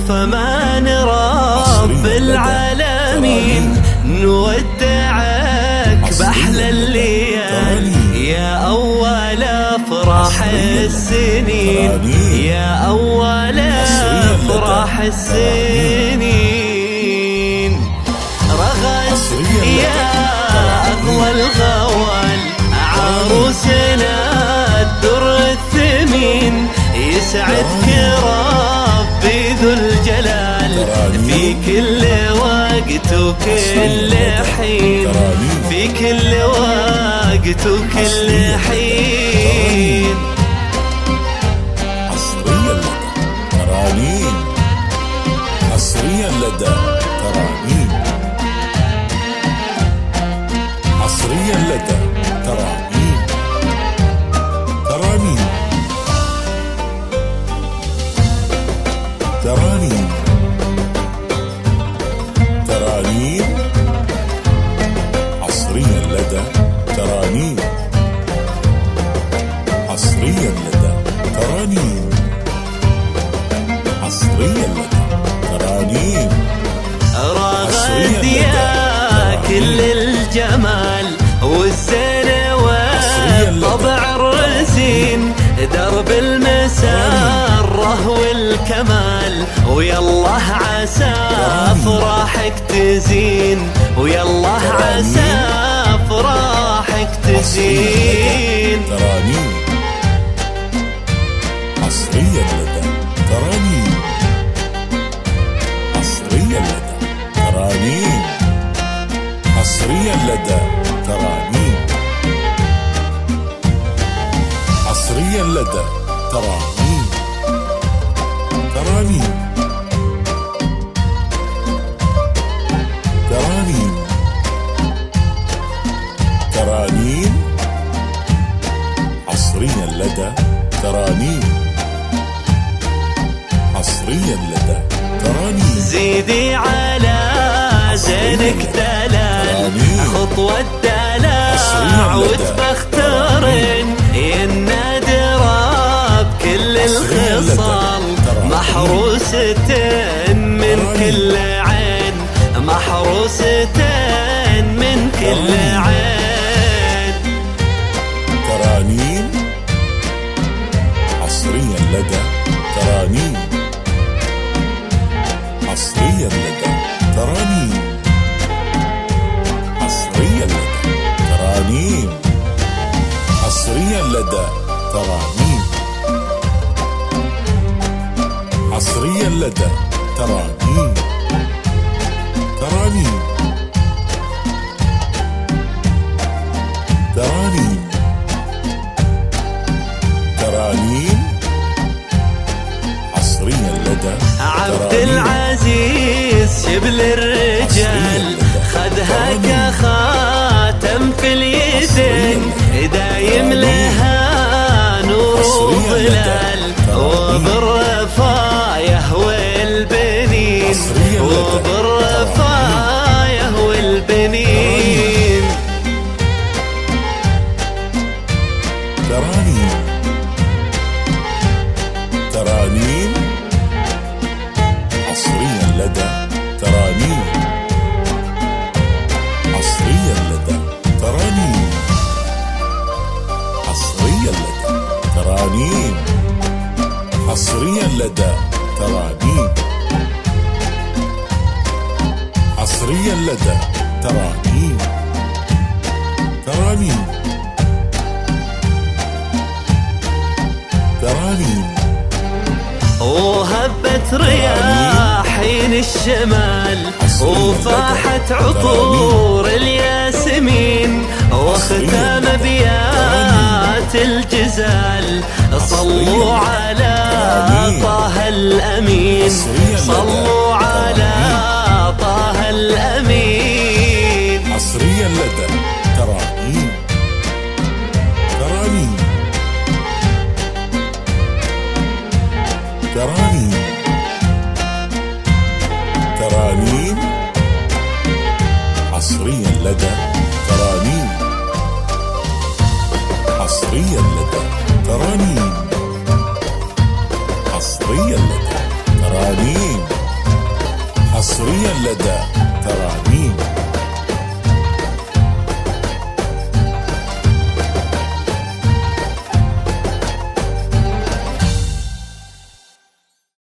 فمان رب العالمين نودعك بأحلى الليال يا أول أفراح السنين يا أول أفراح السنين رغد يا أغوى الغوال عروسنا الدر الثمين يسعدك ربي ذو الجلال في كل وقت وكل حين في كل وقت وكل حين حصريا لدى ترانيم حصريا لدى ترانيم حصريا لدى ترانيم ترانيم ترانيم ترانيم حصريا لدى ترانيم حصريا لدى ترانيم حصريا لدى ترانيم رغد يا كل الجمال والزين والطبع الرزين درب المسرة والكمال ويالله عسى افراحك تزين ويالله عسى افراحك تزين ترانيم حصريا لدى ترانيم حصريا لدى ترانيم حصريا لدى ترانيم حصريا لدى ترانيم ترانيم ترانيم ترانيم حصريا لدى ترانيم حصريا لدى ترانيم زيدي على زينك دلال خطوة دلال وتبخترن يا النادرة بكل الخصال محروسة من كل عين محروسة من كل عين ترانيم حصريا لدى ترانيم حصريا لدى ترانيم حصريا لدى ترانيم حصريا لدى ترانيم حصريا لدى ترانيم ترانيم ترانيم ترانيم حصريا لدى عبد العزيز شبل الرجال خذها كخاتم في اليدين دايم لها نور وظلال وبالرفاية والبنين وبالرفاية والبنين ترانيم ترانيم حصريا لدى ترانيم حصريا لدى ترانيم حصريا لدى ترانيم حصريا لدى ترانيم حصريا لدى ترانيم ترانيم ترانيم وهبت رياحين الشمال وفاحت عطور الياسمين واختام بيات الجزال صلوا على طه الأمين صلوا على طه الأمين حصريا لدى ترانيم ترانيم ترانيم ترانيم حصريا لدى ترانيم حصريا لدى ترانيم حصريا لدى ترانيم حصريا لدى ترانيم.